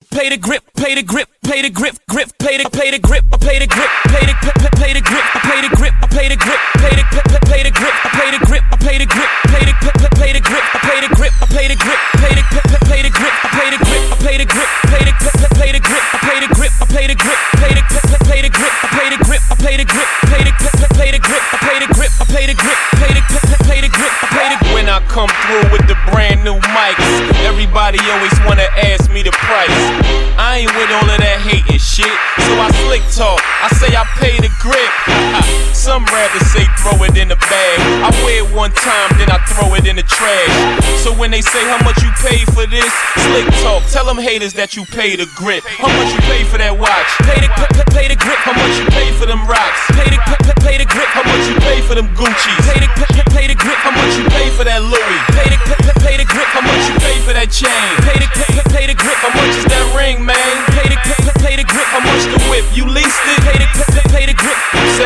play the grip, play the grip, play the grip, grip, play the grip, I play the grip, play the grip, I play the grip, I play the grip, play the grip, I play the grip, I play the grip, I play the grip, play the grip, I play the grip, I play the grip, I play the grip, play the grip, I play the grip, I play the grip, I play the grip, play the grip, play the grip, I play the grip, I play the grip, play the grip, play the grip, I play the grip, I play the grip, play the grip, play the grip, I play the grip, I play the grip, play the grip, play the grip, I play the grip. When I come through with the brand new mics, everybody always wanna ask me the price. I ain't with all of that hating shit, so I slick talk. I say I pay the grip. Some rather say throw it in the bag. I wear it one time, then I throw it in the trash. So when they say how much you pay for this, slick talk. Tell them haters that you pay the grip. How much you pay for that watch? Play the grip. How much you pay for them rocks? Play the grip. How much you pay for them Gucci's? Play the grip. How much you pay for that Louis? Play the grip. How much you pay for that chain? Play the grip. How much is that ring, man? Play the grip. How much the whip? You leased it? Play the grip.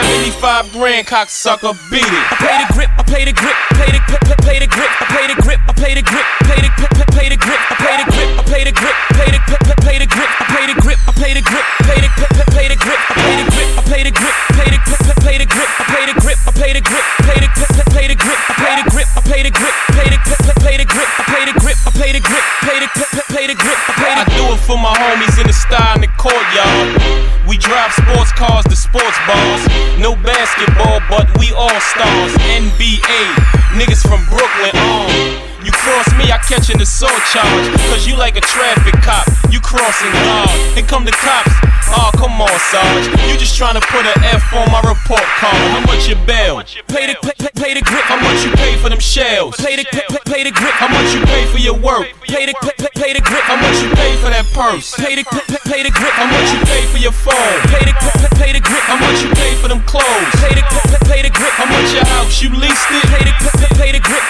75 grand, cocksucker, beat it. I play the grip. I play the grip. Play the grip. Play the grip. I play the grip. I play the grip. Play the grip. Play the grip. I play the grip. I play the grip. Play the grip. Play the grip. I play the grip. I play the grip. Play the grip. Play the grip. I play the grip. I play the grip. Play the grip. Play the grip. I play the grip. I play the grip. Play the grip. Play the grip. I play the grip. I play the grip. Play the grip. Play the grip. I play the grip. I play the grip. Play the grip. Play the grip. I do it for my homies in the style in the courtyard. We drive sports cars to sports bars. No basketball, but we all stars. NBA, niggas from Brooklyn on. You cross me, I catch an assault charge. Cause you like a traffic cop, you crossing guard. Here come the cops, oh come on Sarge. You just tryna put an F on my report card. How much your bail? Play the grip. How much you pay for them shells? Play the grip. How much you pay for your work? Play the grip. How much you pay for that purse? Play the grip. How much you pay for your phone? Play the grip. How much you pay for them clothes? Play the grip. How much your house? You leased it? Play the grip.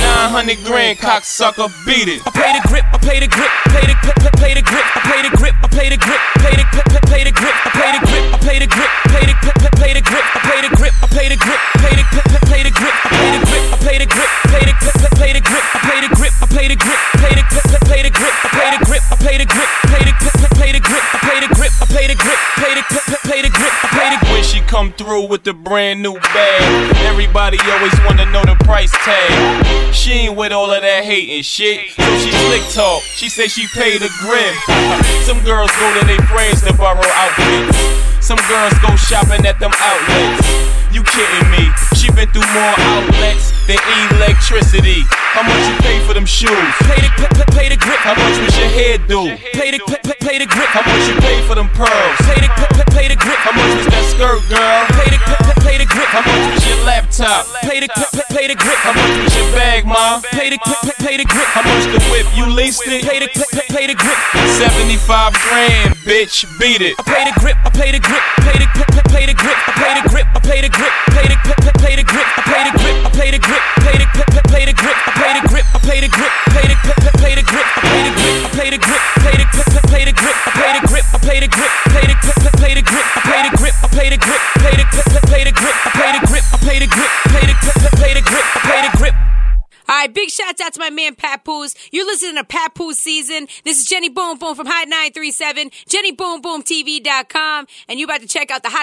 900 grand, cocksucker, beat it. I play the grip. I play the grip. Play the grip. I play the grip. I play the grip. Play the grip. I play the grip. I play the grip. Play the grip. I play the grip. I play the grip. Play the grip. I play the grip. I play the grip. Play the grip. I play the grip. I play the grip. Play the grip. I play the grip. I play the grip. Play the grip. I play the grip. I play the grip. Play the grip. I play the grip. When she come through with the brand new bag, everybody always wanna know the price tag. She ain't with all of that hating shit, so she slick talk. She say she paid the grip. Some girls go to their friends to borrow outfits. Some girls go shopping at them outlets. You kidding me? She been through more outlets than electricity. How much you pay for them shoes? Play the grip. How much was your hair do? Play the grip. How much you pay for them pearls? Play the grip. How much was that skirt, girl? Play the grip. How much was your laptop? Play the grip. How much was your bag, ma? Play the grip. How much the whip? You leased it? Play the grip. 75 grand, bitch, beat it. I play the grip. I play the grip. Play the grip. Play the grip. I play the grip. I play the grip. Play the grip. Play the grip. I play the grip. I play the grip. Play the grip. Play the grip. I play the grip. I play the grip. Play the grip. Play the grip. I play the grip. I play the grip. Play the grip. Play the grip. I play the grip. I play the grip. Play the grip. Play the grip. I play the grip. I play the grip. Play the grip. Play the grip. I play the grip. I play the grip. Play the grip. Play the grip. I play the grip. All right, big shouts out to my man Papoose. You're listening to Papoose Season. This is Jenny Boom Boom from Hot 937, JennyBoomBoomTV.com, and you about to check out the hottest